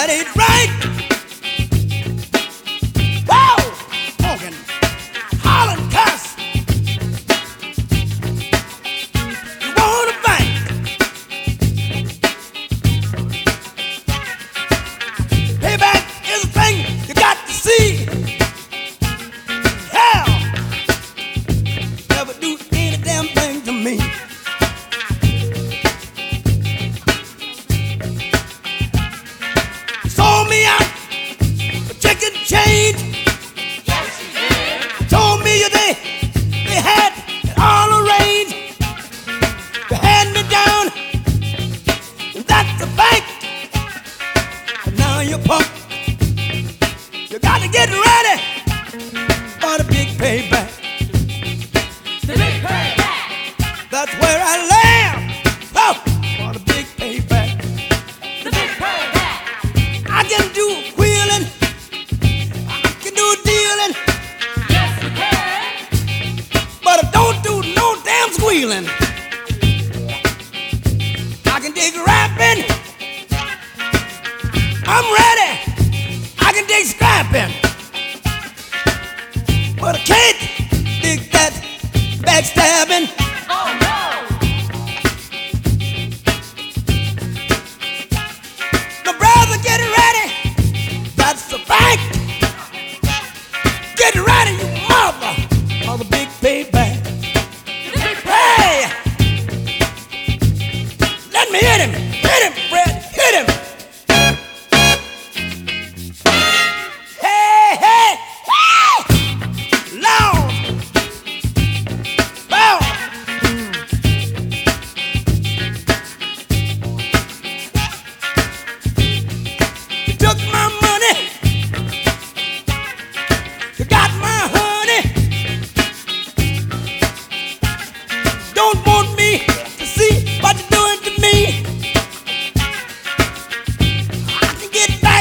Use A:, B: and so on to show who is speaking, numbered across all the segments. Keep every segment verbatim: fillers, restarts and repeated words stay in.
A: That ain't right. Whoa! Honking, hollering, cuss. You want a bank? Payback is a thing you got to see. Hell, never do any damn thing to me. Sold me out for chicken change.
B: Yes, you did.
A: Told me they they had it all arranged. They had me down, and that's a fact. But now you're punk. You got to get ready for the big payback.
B: The big payback.
A: That's where I land. Oh, for the big payback.
B: The big payback.
A: I can do wheeling. I can do dealing.
B: Yes, you can.
A: But I don't do no damn squealing. I can dig rapping. I'm ready. I can dig scrapping. But I can't dig that backstabbing.
B: Oh no.
A: The brother, get ready. That's the fact. Get ready, you mother, for the big payback.
B: The big
A: Hey! Let me hit him! Hit him, Fred! Hit him! Hey, hey! Hey! Loud! Loud! You took my money. You got my honey. Don't want me to see what you're doing to me. I can get back.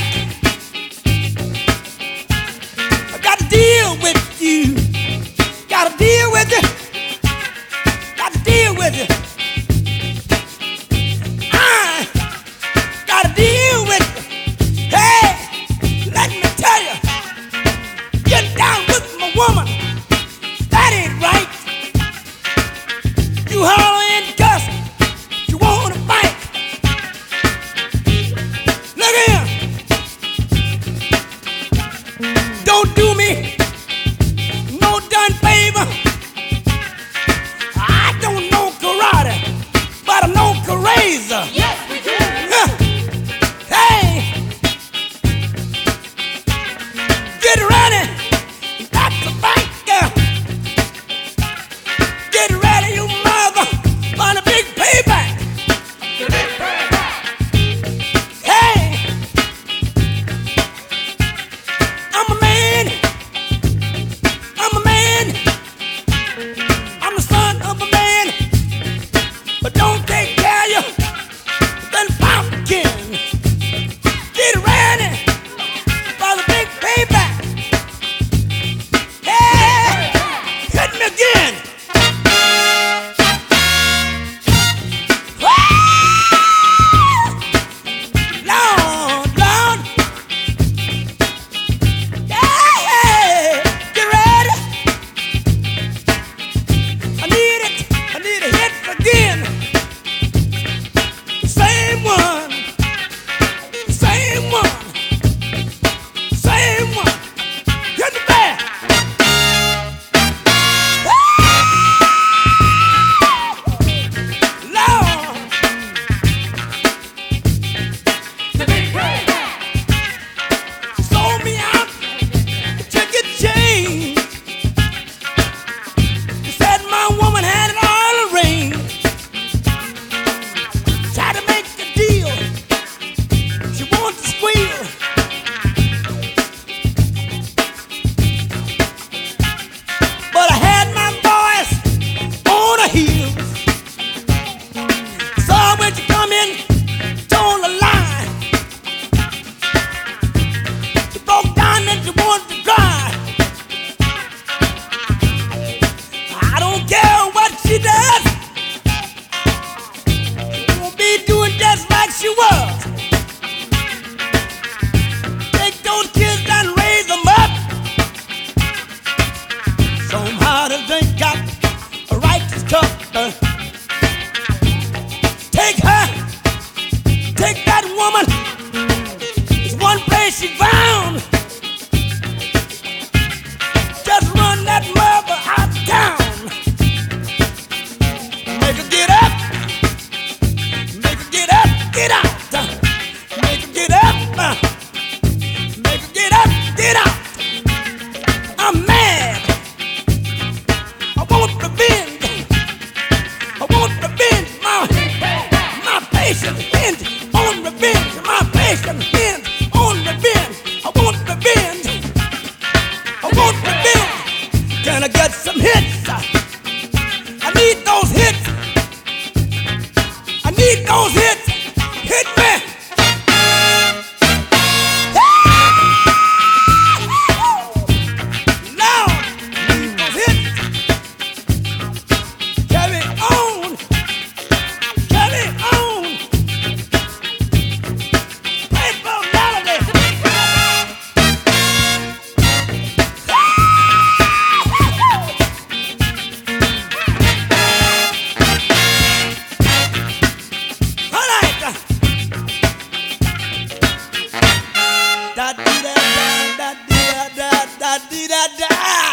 A: I got to deal with you. Got to deal with you. Got to deal with you. I got to deal with you. Hey! da dee da da.